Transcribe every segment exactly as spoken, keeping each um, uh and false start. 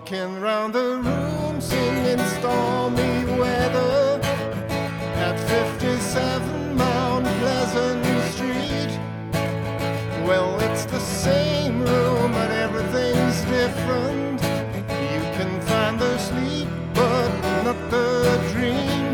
walking round the room singing stormy weather at fifty-seven Mount Pleasant Street. Well, it's the same room but everything's different. You can find the sleep but not the dream.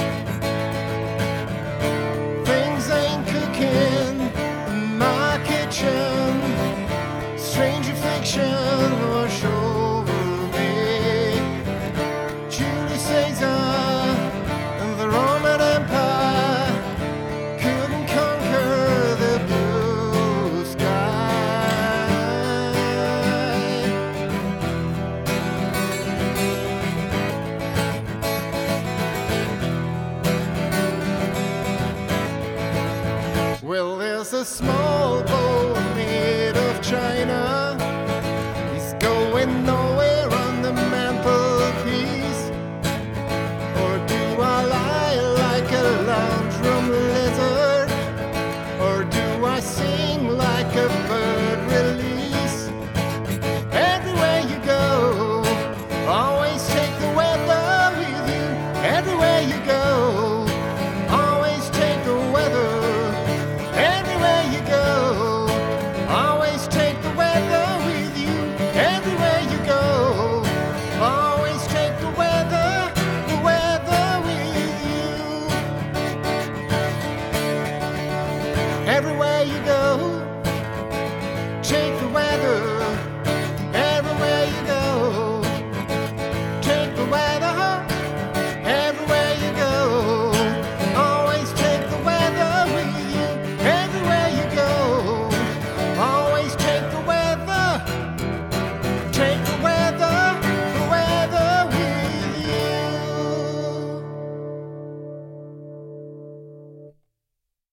Things ain't cooking in my kitchen. Stranger fiction wash over me. Julius Caesar and the Roman Empire couldn't conquer the blue sky. Well, there's a small boat made of China